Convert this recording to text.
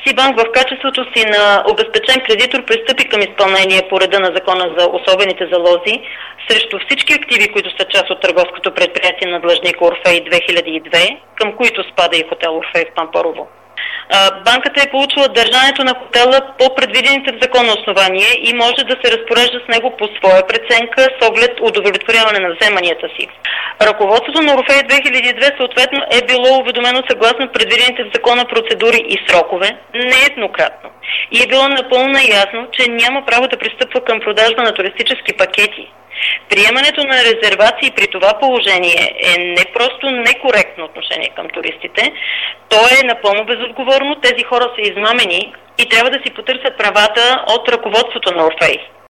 Сибанк в качеството си на обезпечен кредитор пристъпи към изпълнение по реда на Закона за особените залози срещу всички активи, които са част от търговското предприятие на длъжника Орфей 2002, към които спада и хотел Орфей в Пампорово. Банката е получила държането на хотела по предвидените в закона основания и може да се разпорежда с него по своя преценка с оглед удовлетворяване на вземанията си. Ръководството на Орфей 2002 съответно е било уведомено съгласно предвидените в закона процедури и срокове, нееднократно. И е било напълно ясно, че няма право да пристъпва към продажба на туристически пакети. Приемането на резервации при това положение е не просто некоректно отношение към туристите, то е напълно безотговорно, тези хора са измамени и трябва да си потърсят правата от ръководството на Орфей.